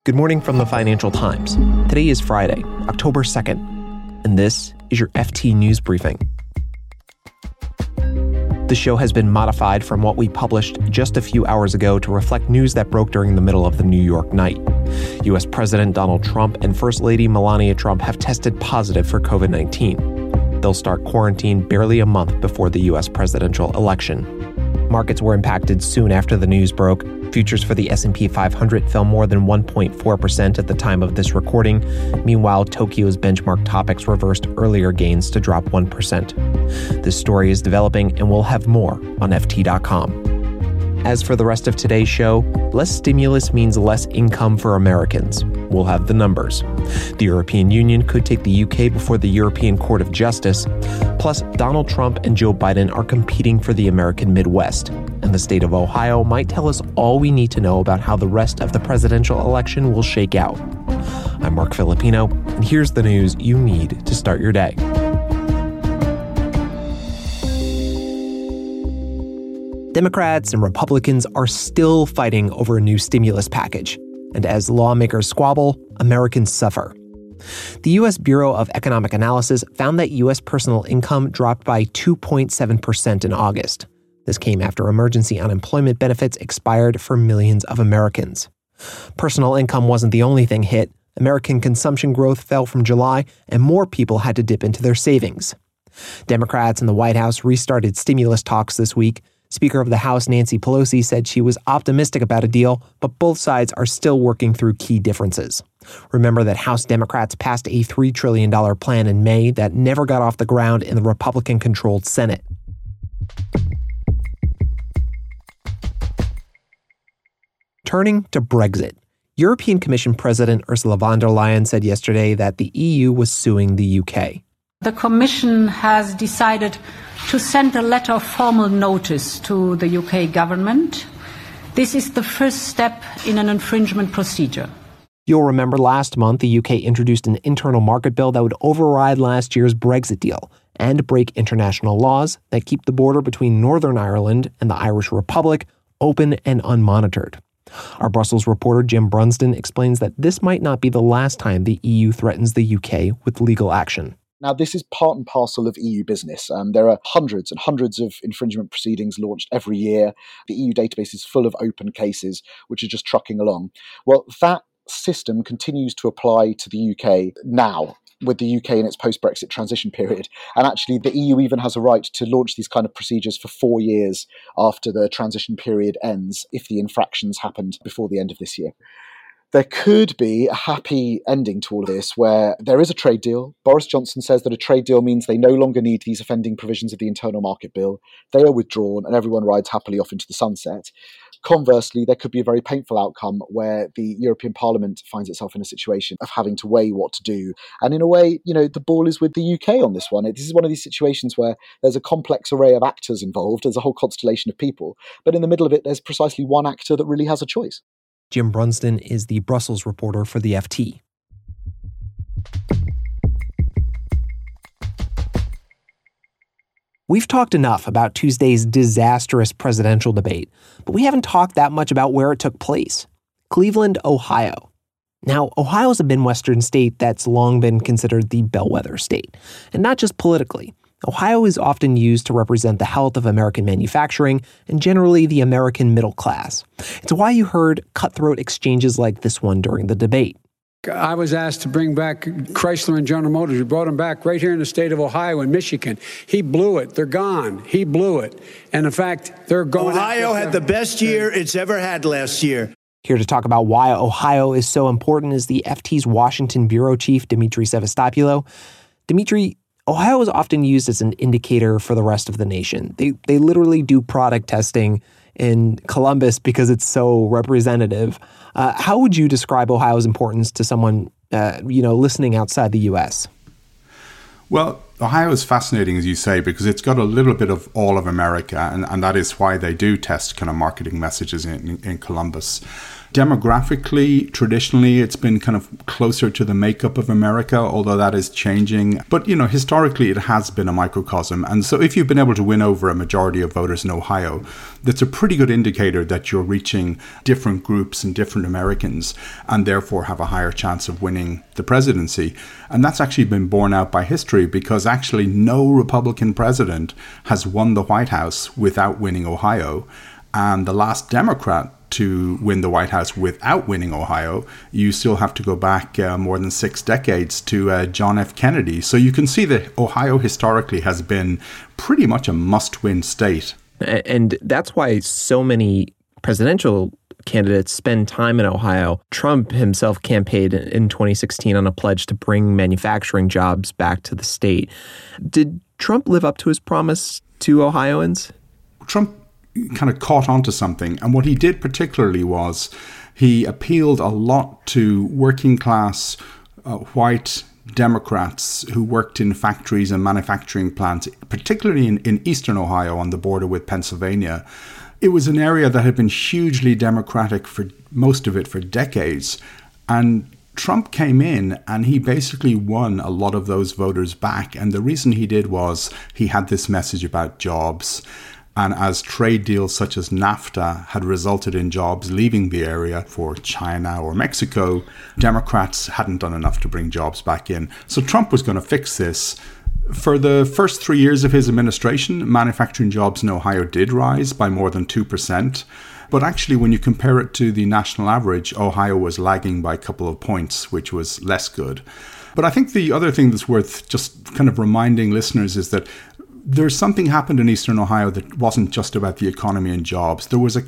Good morning from the Financial Times. Today is Friday, October 2nd, and this is your FT News Briefing. The show has been modified from what we published just a few hours ago to reflect news that broke during the middle of the New York night. U.S. President Donald Trump and First Lady Melania Trump have tested positive for COVID-19. They'll start quarantine barely a month before the U.S. presidential election. Markets were impacted soon after the news broke. Futures for the S&P 500 fell more than 1.4% at the time of this recording. Meanwhile, Tokyo's benchmark Topix reversed earlier gains to drop 1%. This story is developing, and we'll have more on FT.com. As for the rest of today's show, less stimulus means less income for Americans. We'll have the numbers. The European Union could take the UK before the European Court of Justice. Plus, Donald Trump and Joe Biden are competing for the American Midwest. And the state of Ohio might tell us all we need to know about how the rest of the presidential election will shake out. I'm Mark Filipino, and here's the news you need to start your day. Democrats and Republicans are still fighting over a new stimulus package. And as lawmakers squabble, Americans suffer. The U.S. Bureau of Economic Analysis found that U.S. personal income dropped by 2.7% in August. This came after emergency unemployment benefits expired for millions of Americans. Personal income wasn't the only thing hit. American consumption growth fell from July, and more people had to dip into their savings. Democrats in the White House restarted stimulus talks this week. Speaker of the House Nancy Pelosi said she was optimistic about a deal, but both sides are still working through key differences. Remember that House Democrats passed a $3 trillion plan in May that never got off the ground in the Republican-controlled Senate. Turning to Brexit, European Commission President Ursula von der Leyen said yesterday that the EU was suing the UK. The Commission has decided to send a letter of formal notice to the UK government. This is the first step in an infringement procedure. You'll remember last month the UK introduced an internal market bill that would override last year's Brexit deal and break international laws that keep the border between Northern Ireland and the Irish Republic open and unmonitored. Our Brussels reporter Jim Brunsden explains that this might not be the last time the EU threatens the UK with legal action. Now, this is part and parcel of EU business. There are hundreds and hundreds of infringement proceedings launched every year. The EU database is full of open cases, which are just trucking along. Well, that system continues to apply to the UK now, with the UK in its post-Brexit transition period. And actually, the EU even has a right to launch these kind of procedures for 4 years after the transition period ends, if the infractions happened before the end of this year. There could be a happy ending to all of this where there is a trade deal. Boris Johnson says that a trade deal means they no longer need these offending provisions of the Internal Market Bill. They are withdrawn and everyone rides happily off into the sunset. Conversely, there could be a very painful outcome where the European Parliament finds itself in a situation of having to weigh what to do. And in a way, the ball is with the UK on this one. This is one of these situations where there's a complex array of actors involved. There's a whole constellation of people. But in the middle of it, there's precisely one actor that really has a choice. Jim Brunsden is the Brussels reporter for the FT. We've talked enough about Tuesday's disastrous presidential debate, but we haven't talked that much about where it took place. Cleveland, Ohio. Now, Ohio is a Midwestern state that's long been considered the bellwether state, and not just politically. Ohio is often used to represent the health of American manufacturing and generally the American middle class. It's why you heard cutthroat exchanges like this one during the debate. I was asked to bring back Chrysler and General Motors. We brought them back right here in the state of Ohio and Michigan. He blew it. They're gone. He blew it. And in fact, they're going. Ohio had the best year it's ever had last year. Here to talk about why Ohio is so important is the FT's Washington bureau chief, Dimitri Sevastopoulos. Dimitri, Ohio is often used as an indicator for the rest of the nation. They literally do product testing in Columbus because it's so representative. How would you describe Ohio's importance to someone, listening outside the U.S.? Well, Ohio is fascinating, as you say, because it's got a little bit of all of America, and that is why they do test kind of marketing messages in Columbus. Demographically, traditionally, it's been kind of closer to the makeup of America, although that is changing. But, historically, it has been a microcosm. And so if you've been able to win over a majority of voters in Ohio, that's a pretty good indicator that you're reaching different groups and different Americans, and therefore have a higher chance of winning the presidency. And that's actually been borne out by history, because actually no Republican president has won the White House without winning Ohio. And the last Democrat to win the White House without winning Ohio, you still have to go back more than 6 decades to John F. Kennedy. So you can see that Ohio historically has been pretty much a must-win state. And that's why so many presidential candidates spend time in Ohio. Trump himself campaigned in 2016 on a pledge to bring manufacturing jobs back to the state. Did Trump live up to his promise to Ohioans? Trump kind of caught onto something. And what he did particularly was he appealed a lot to working class white Democrats who worked in factories and manufacturing plants, particularly in eastern Ohio on the border with Pennsylvania. It was an area that had been hugely Democratic for most of it for decades. And Trump came in and he basically won a lot of those voters back. And the reason he did was he had this message about jobs. And as trade deals such as NAFTA had resulted in jobs leaving the area for China or Mexico, Democrats hadn't done enough to bring jobs back in. So Trump was going to fix this. For the first 3 years of his administration, manufacturing jobs in Ohio did rise by more than 2%. But actually, when you compare it to the national average, Ohio was lagging by a couple of points, which was less good. But I think the other thing that's worth just kind of reminding listeners is that there's something happened in Eastern Ohio that wasn't just about the economy and jobs. There was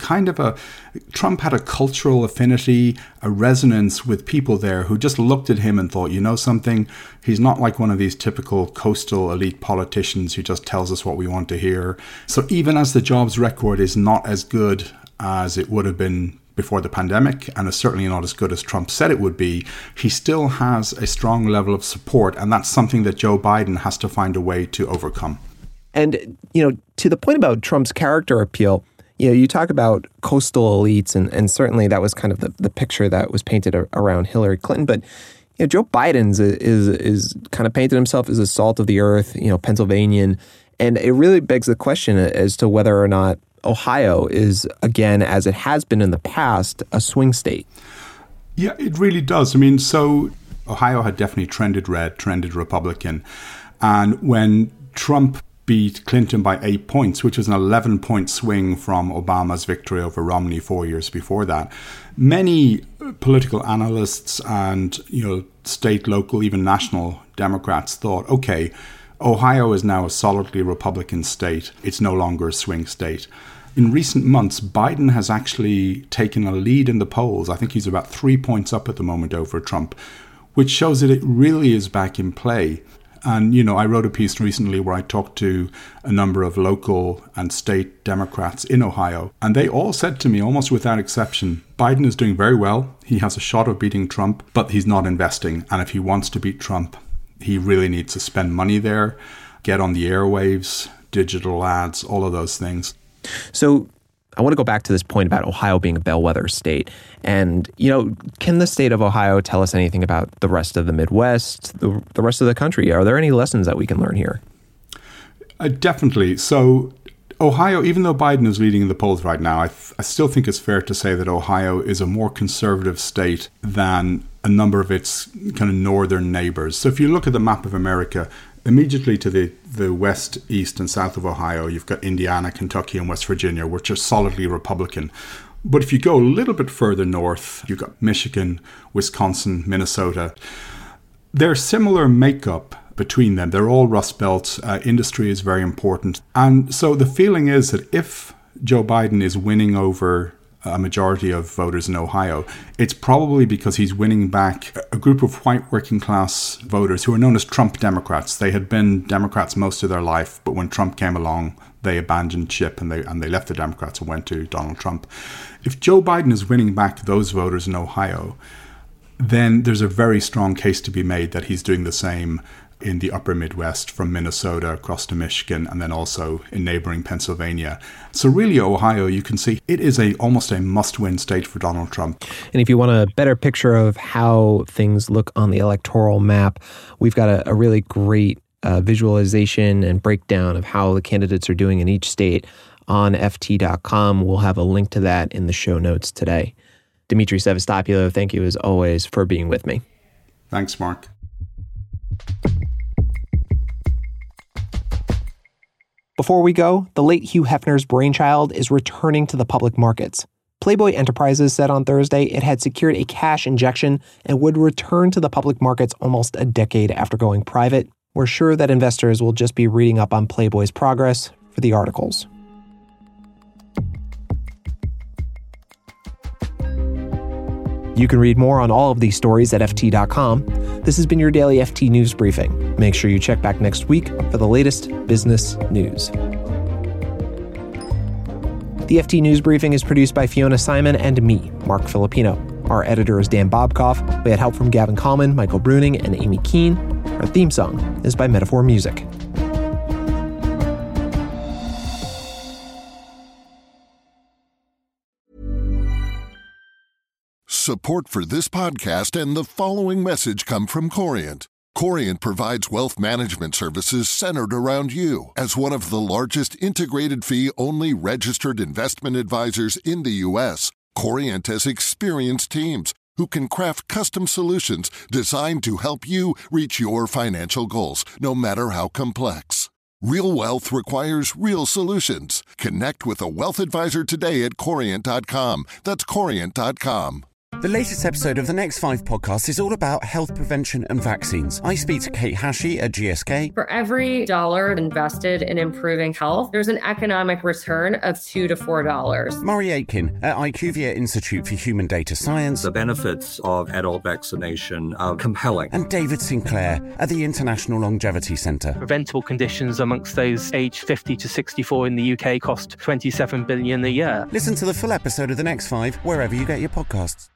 Trump had a cultural affinity, a resonance with people there who just looked at him and thought, you know something, he's not like one of these typical coastal elite politicians who just tells us what we want to hear. So even as the jobs record is not as good as it would have been before the pandemic, and is certainly not as good as Trump said it would be, he still has a strong level of support. And that's something that Joe Biden has to find a way to overcome. And, to the point about Trump's character appeal, you talk about coastal elites, and certainly that was kind of the picture that was painted around Hillary Clinton. But, Joe Biden's is kind of painted himself as a salt of the earth, Pennsylvanian. And it really begs the question as to whether or not Ohio is, again, as it has been in the past, a swing state. Yeah, it really does. I mean, so Ohio had definitely trended red, trended Republican. And when Trump beat Clinton by 8 points, which was an 11-point swing from Obama's victory over Romney 4 years before that, many political analysts and, state, local, even national Democrats thought, okay, Ohio is now a solidly Republican state. It's no longer a swing state. In recent months, Biden has actually taken a lead in the polls. I think he's about 3 points up at the moment over Trump, which shows that it really is back in play. And, I wrote a piece recently where I talked to a number of local and state Democrats in Ohio, and they all said to me, almost without exception, Biden is doing very well. He has a shot of beating Trump, but he's not investing. And if he wants to beat Trump, he really needs to spend money there, get on the airwaves, digital ads, all of those things. So I want to go back to this point about Ohio being a bellwether state. And, can the state of Ohio tell us anything about the rest of the Midwest, the rest of the country? Are there any lessons that we can learn here? Definitely. So Ohio, even though Biden is leading the polls right now, I still think it's fair to say that Ohio is a more conservative state than a number of its kind of northern neighbors. So if you look at the map of America, immediately to the west, east, and south of Ohio, you've got Indiana, Kentucky, and West Virginia, which are solidly Republican. But if you go a little bit further north, you've got Michigan, Wisconsin, Minnesota. They're similar makeup between them. They're all Rust Belt. Industry is very important. And so the feeling is that if Joe Biden is winning over a majority of voters in Ohio, it's probably because he's winning back a group of white working class voters who are known as Trump Democrats. They had been Democrats most of their life, but when Trump came along, they abandoned ship and they left the Democrats and went to Donald Trump. If Joe Biden is winning back those voters in Ohio, then there's a very strong case to be made that he's doing the same in the upper Midwest from Minnesota across to Michigan and then also in neighboring Pennsylvania. So really, Ohio, you can see it is almost a must-win state for Donald Trump. And if you want a better picture of how things look on the electoral map, we've got a really great visualization and breakdown of how the candidates are doing in each state on FT.com. We'll have a link to that in the show notes today. Dimitri Sevastopoulos, thank you as always for being with me. Thanks, Mark. Before we go, the late Hugh Hefner's brainchild is returning to the public markets. Playboy Enterprises said on Thursday it had secured a cash injection and would return to the public markets almost a decade after going private. We're sure that investors will just be reading up on Playboy's progress for the articles. You can read more on all of these stories at FT.com. This has been your daily FT News Briefing. Make sure you check back next week for the latest business news. The FT News Briefing is produced by Fiona Simon and me, Mark Filipino. Our editor is Dan Bobkoff. We had help from Gavin Kallman, Michael Bruning, and Amy Keene. Our theme song is by Metaphor Music. Support for this podcast and the following message come from Corient. Corient provides wealth management services centered around you. As one of the largest integrated fee-only registered investment advisors in the U.S., Corient has experienced teams who can craft custom solutions designed to help you reach your financial goals, no matter how complex. Real wealth requires real solutions. Connect with a wealth advisor today at Corient.com. That's Corient.com. The latest episode of the Next 5 podcast is all about health prevention and vaccines. I speak to Kate Hashey at GSK. For every dollar invested in improving health, there's an economic return of $2 to $4. Murray Aitken at IQVIA Institute for Human Data Science. The benefits of adult vaccination are compelling. And David Sinclair at the International Longevity Centre. Preventable conditions amongst those aged 50 to 64 in the UK cost $27 billion a year. Listen to the full episode of the Next 5 wherever you get your podcasts.